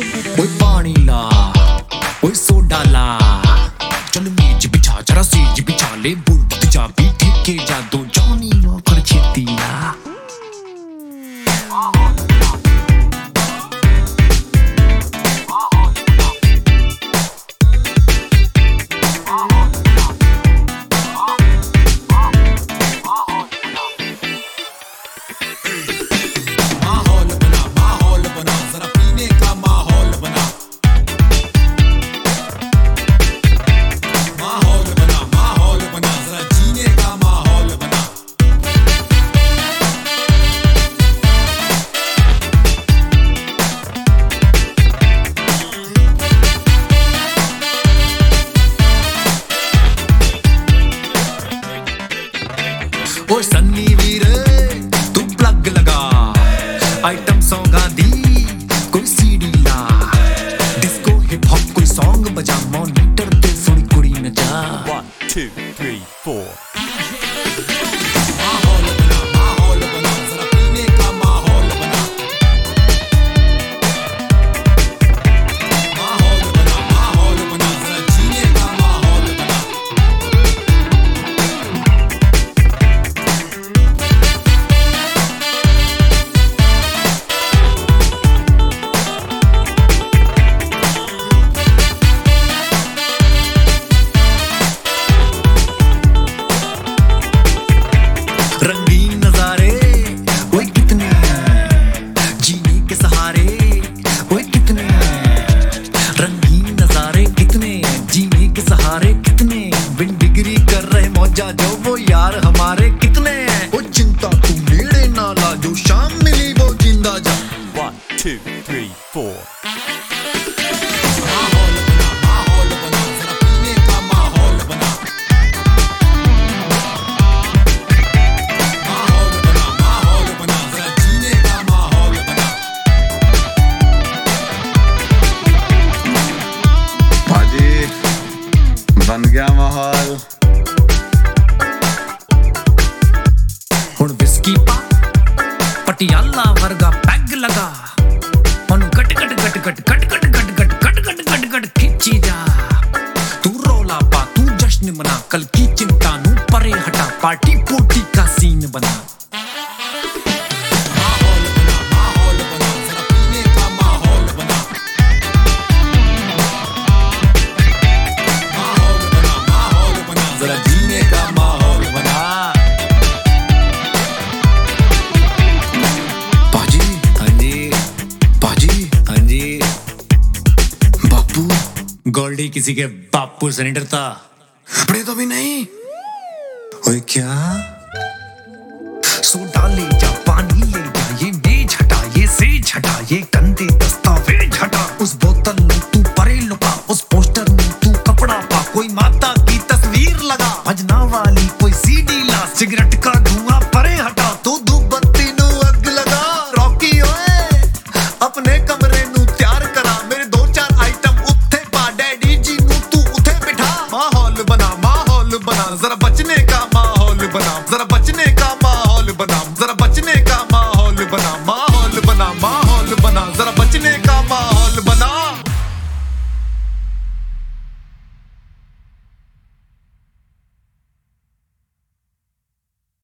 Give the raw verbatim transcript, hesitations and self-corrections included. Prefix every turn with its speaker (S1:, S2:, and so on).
S1: ओए पानी ला, ओए सोडा ला, चल मेज बिछा जरा सेज बिछा ले, बुलबुल जा भी ठेके जा दो जानी लो कर छेती ला। ओ सन्नी वीरे तू प्लग लगा, आइटम सॉन्ग दी कोई सीडी ला, डिस्को हिप हॉप कोई सॉन्ग बजा, मॉनिटर ते सुन कुड़ी नचा।
S2: One, two, three, four.
S1: रंगीन नजारे ओए कितने जीने के सहारे, ओए कितने रंगीन नजारे, कितने जीने के सहारे, कितने बिन डिग्री कर रहे मौजा जो वो यार हमारे, कितने ओ चिंता तू नेड़े ना ला, जो शाम मिली वो जिंदा जा।
S2: One, two, three, four.
S3: बन गया माहौल।
S1: हुण विस्की पा पटियाला वर्गा पैग लगा, ओनू cut cut cut cut cut cut cut cut cut cut cut cut खिंची जा। तू रोला पा तू जश्न मना, कल की चिंता नू परे हटा, पार्टी पोटी का सीन बना। जरा जीने का माहौल बना। पाजी हाँ जी, पाजी हाँ जी, बापू गोल्डी किसी के बापू से नहीं डरता, अपने तो भी नहीं। ओए क्या सोडा ले जा, पानी ले जा, ये मेज हटा, ये सेज हटा, ये